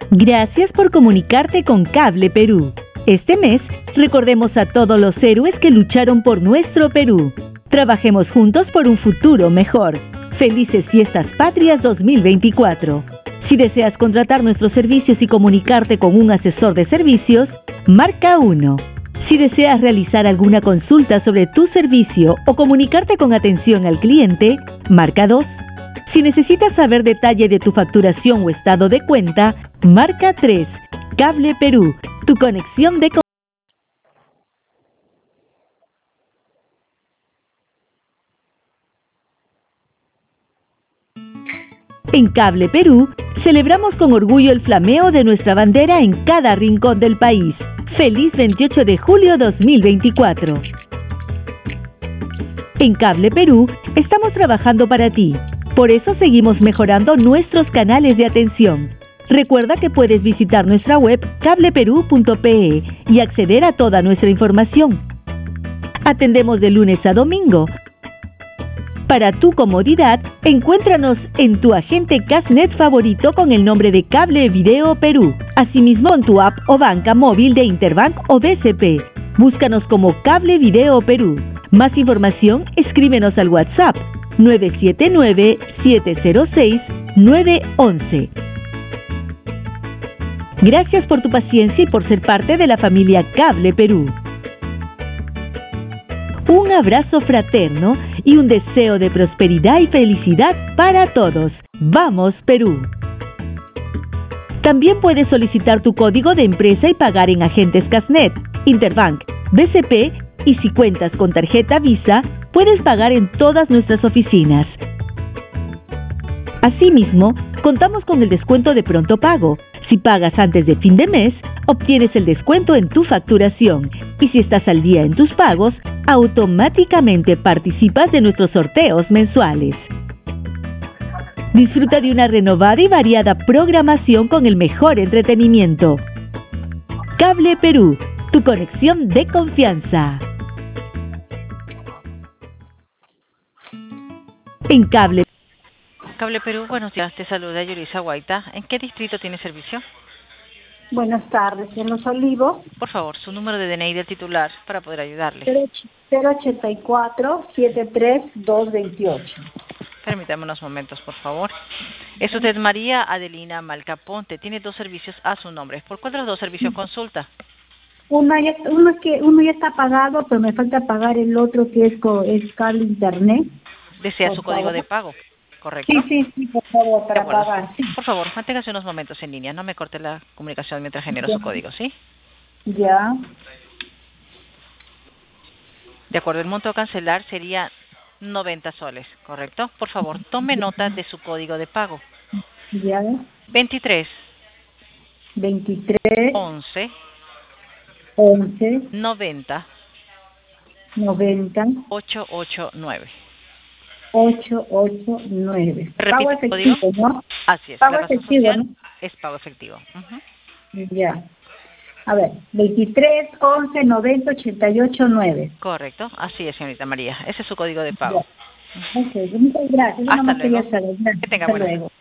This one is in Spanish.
Gracias por comunicarte con Cable Perú. Este mes, recordemos a todos los héroes que lucharon por nuestro Perú. Trabajemos juntos por un futuro mejor. Felices Fiestas Patrias 2024. Si deseas contratar nuestros servicios y comunicarte con un asesor de servicios, marca 1. Si deseas realizar alguna consulta sobre tu servicio o comunicarte con atención al cliente, marca 2. Si necesitas saber detalle de tu facturación o estado de cuenta, marca 3. Cable Perú, tu conexión de En Cable Perú, celebramos con orgullo el flameo de nuestra bandera en cada rincón del país. ¡Feliz 28 de julio 2024! En Cable Perú, estamos trabajando para ti. Por eso seguimos mejorando nuestros canales de atención. Recuerda que puedes visitar nuestra web cableperú.pe y acceder a toda nuestra información. Atendemos de lunes a domingo. Para tu comodidad, encuéntranos en tu agente Cashnet favorito con el nombre de Cable Video Perú. Asimismo en tu app o banca móvil de Interbank o BCP. Búscanos como Cable Video Perú. Más información, escríbenos al WhatsApp 979-706-911. Gracias por tu paciencia y por ser parte de la familia Cable Perú. Un abrazo fraterno y un deseo de prosperidad y felicidad para todos. ¡Vamos, Perú! También puedes solicitar tu código de empresa y pagar en agentes Cashnet, Interbank, BCP y si cuentas con tarjeta Visa, puedes pagar en todas nuestras oficinas. Asimismo, contamos con el descuento de pronto pago. Si pagas antes de fin de mes, obtienes el descuento en tu facturación. Y si estás al día en tus pagos, automáticamente participas de nuestros sorteos mensuales. Disfruta de una renovada y variada programación con el mejor entretenimiento. Cable Perú, tu conexión de confianza. En Cable Perú, buenos días, te saluda Yulisa Guaita. ¿En qué distrito tiene servicio? Buenas tardes, en Los Olivos. Por favor, su número de DNI del titular para poder ayudarle. 084-73228. Permítame unos momentos, por favor. Es usted María Adelina Malcaponte. Tiene 2 servicios a su nombre. ¿Por cuál de los 2 servicios consulta? Uno ya está pagado, pero me falta pagar el otro que es cable internet. ¿Desea su código de pago? ¿Correcto? Sí, por favor, para pagar. Sí. Por favor, manténgase unos momentos en línea. No me corte la comunicación mientras genero su código, ¿sí? Ya. De acuerdo, el monto a cancelar sería 90 soles, ¿correcto? Por favor, tome nota de su código de pago. Ya. 23 11 90 889. 889. Pago efectivo, ¿no? Así es. Pago la razón efectivo, social ¿no? es pago efectivo. Ya. A ver, 23 11 90 88 9. Correcto, así es, señorita María. Ese es su código de pago. Ok, muchas gracias. Hasta luego. Que tenga Hasta buenas luego.